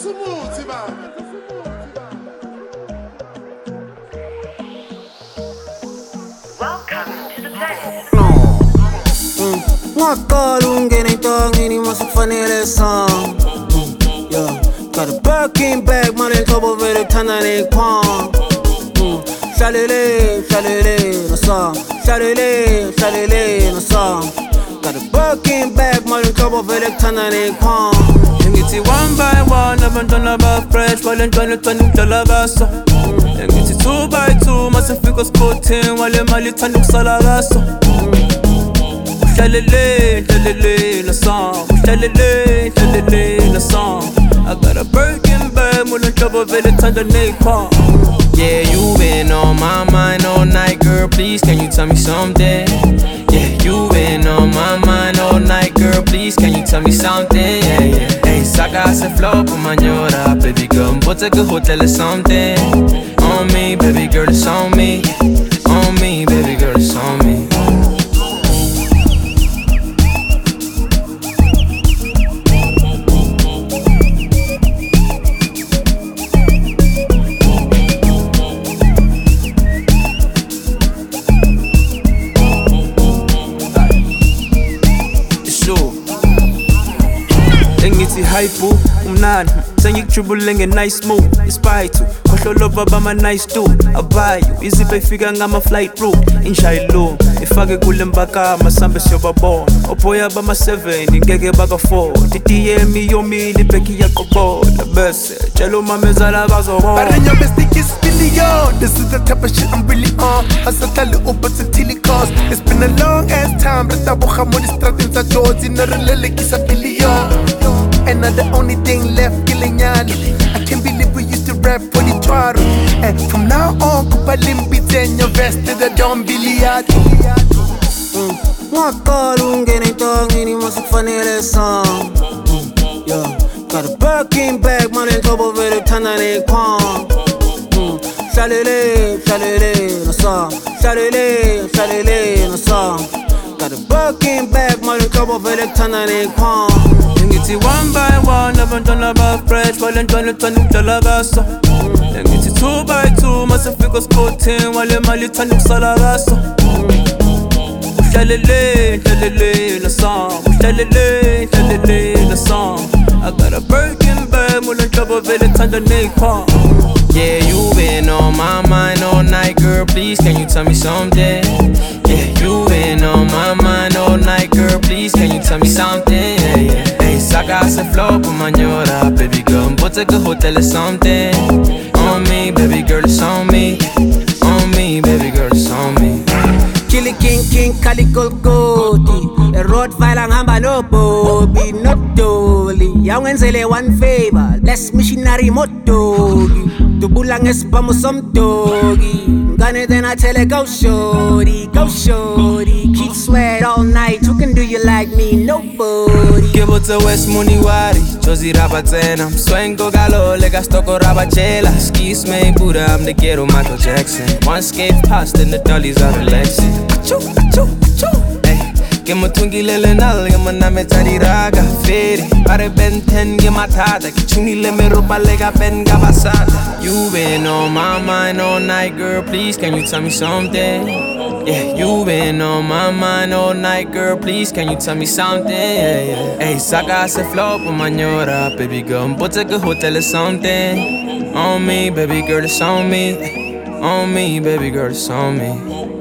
Ngaqala ungena entongeni mase kufanele song. Yeah, got a Birkin bag, manje enhlobo vele ethanda nephone. Hlalele no song. Hlalele no song. Got a Birkin bag, manje enhlobo vele ethanda nephone. Ngithi one by one abantwana ba-fresh wale ntwana ethanda ukudlala baso. Ngithi 2 by 2 mase fika sporting wale mali ithanda ukusala kaso. Hlalele no song. Hlalele no song. I got a Birkin bag, mule nhlobo vele ethanda nephone. Yeah, you been on my mind all night, girl, please can you tell me something? Yeah, you been on my mind all night, girl, please can you tell me something? Yeah. Hey, saka se flow por mañana, baby girl, mbota ke hotel or something. On me, baby girl, it's on me. On me, baby girl, it's on me. Ngithi hype umnandi sengikujubule nge-nice move ispite khohlolo baba ama-nice too abayo izipho ifika ngama-flight route injayilo ifake kule mbakama sambe siyobabona opoya bama-7 ngeke baka-4 titiyemi yomile ibheki iyaqobola bese tshela umamezala bazobona This is the type of shit I'm really on. Hasatlale uphathe till it cost. It's been a long ass time. Retabuha mo di-strateng tsa George narelele kisa billion. And now the only thing left killing nyalo. I can't believe we used to rap for the twaro. And from now on kupalimbitse your vest to the Don Billiard. Ngaqala ungena entongeni mase kufanele song. Yeah, got a Birkin bag, manje enhlobo vele ethanda nephone. Hlalele no song. Hlalele no song. Got a Birkin bag, manje enhlobo vele ethanda nephone. Ngithi one by one abantwana ba-fresh wale ntwana ethanda ukudlala kaso. Ngithi 2 by 2 mase fika sporting wale mali ithanda ukusala kaso. Hlalele no song. Hlalele no song. I got a Birkin bag, mule nhlobo vele ethanda nephone. Yeah, you been on my mind all night, girl, please can you tell me something? Yeah, you been on my mind all night, girl, please can you tell me something? Yeah. Hey, saka se flow por mañana, baby girl, mbota ke hotel or something. On me, baby girl, it's on me. On me, baby girl, it's on me. Chili King, Kali Golgoti. A Rottweiler ngihamba no Bobby, no Dolly. Yawungenzele one favor, less missionary motogi. Dubula ngesibhamu somdogi. Ngane then I tell her go shorty. Keep sweat all night, who can do you like me? Nobody. Kebotse West Muniwari, Josie Rabatsena. Swengo galo, le gastoko rabachela. Skis me Buddha, I'm the ghetto Michael Jackson. One skate past and the dollies are relaxing. Achoo. Ke mothungilele nal ke moname tsa diraga fere pare Ben 10 ke mathata ke tshunile meropa le ka pen ka basata. You been on my mind all night, girl, please can you tell me something? Yeah, you been on my mind all night, girl, please can you tell me something? Yeah. Hey, saka se flow por mañana, baby girl, mbota ke hotel or something. On me, baby girl, it's on me. On me, baby girl, it's on me.